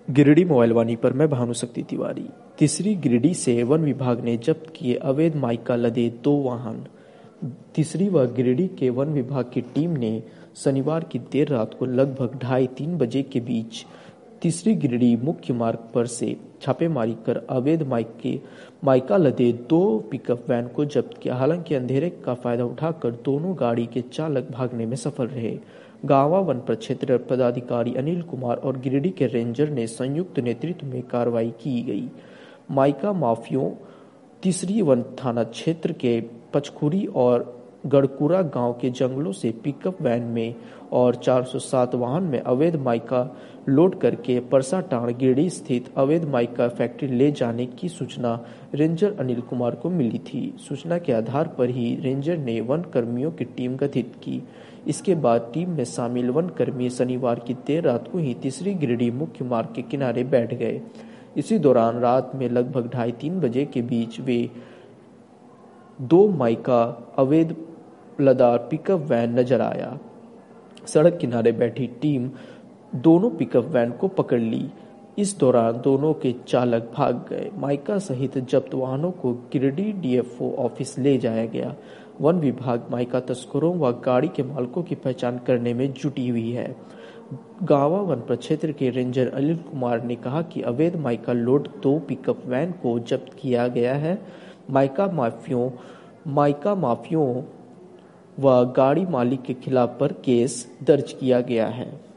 Giridih mobile वाणी पर मैं भानुशक्ति तिवारी। तीसरी गिरिडीह से वन विभाग ने जब्त किए अवैध माइका लदे 2 वाहन। तीसरी व गिरिडीह के वन विभाग की टीम ने शनिवार की देर रात को लगभग 2:30-3 बजे के बीच तीसरी गिरिडीह मुख्य मार्ग पर से छापेमारी कर अवैध माइका लदे 2 पिकअप वैन को जब्त किया। हालांकि अंधेरे का फायदा उठाकर दोनों गाड़ी के चालक भागने में सफल रहे। गावा वन प्रक्षेत्र पदाधिकारी अनिल कुमार और गिरिडीह के रेंजर ने संयुक्त नेतृत्व में कार्रवाई की गई। माइका माफियों तीसरी वन थाना क्षेत्र के पचखुरी और गढ़कुरा गांव के जंगलों से पिकअप वैन में और 407 वाहन में अवैध माइका लोड करके परसाटांड़ गिरिडीह स्थित अवैध माइका फैक्ट्री ले जाने की सूचना रेंजर अनिल कुमार को मिली थी। सूचना के आधार पर ही रेंजर ने वन कर्मियों की टीम गठित की। इसके बाद टीम में शामिल वन कर्मी शनिवार की देर रात को ही तीसरी गिरिडीह मुख्य मार्ग के किनारे बैठ गए। इसी दौरान रात में लगभग 2:30-3 बजे के बीच वे 2 माइका अवैध लदा पिकअप वैन नजर आया। सड़क किनारे बैठी टीम दोनों पिकअप वैन को पकड़ ली। इस दौरान दोनों के चालक भाग गए। माइका सहित जब्त वाहनों को गिरिडीह डीएफओ ऑफिस ले जाया गया। वन विभाग माइका तस्करों व गाड़ी के मालकों की पहचान करने में जुटी हुई है। गावा वन प्रक्षेत्र के रेंजर अनिल कुमार ने कहा कि अवैध माइका लोड 2 पिकअप वैन को जब्त किया गया है। माइका माफियों व गाड़ी मालिक के खिलाफ पर केस दर्ज किया गया है।